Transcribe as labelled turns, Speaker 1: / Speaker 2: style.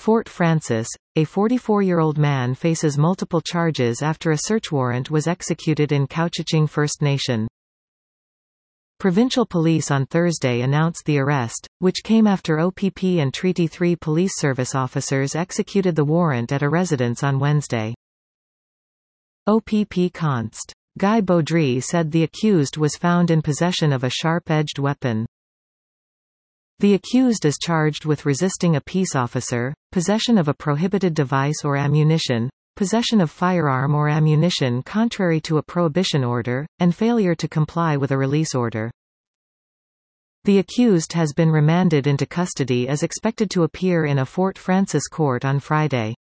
Speaker 1: Fort Frances, a 44-year-old man faces multiple charges after a search warrant was executed in Couchiching First Nation. Provincial police on Thursday announced the arrest, which came after OPP and Treaty 3 Police Service officers executed the warrant at a residence on Wednesday. OPP Const. Guy Baudry said the accused was found in possession of a sharp-edged weapon. The accused is charged with resisting a peace officer, possession of a prohibited device or ammunition, possession of firearm or ammunition contrary to a prohibition order, and failure to comply with a release order. The accused has been remanded into custody as expected to appear in a Fort Frances court on Friday.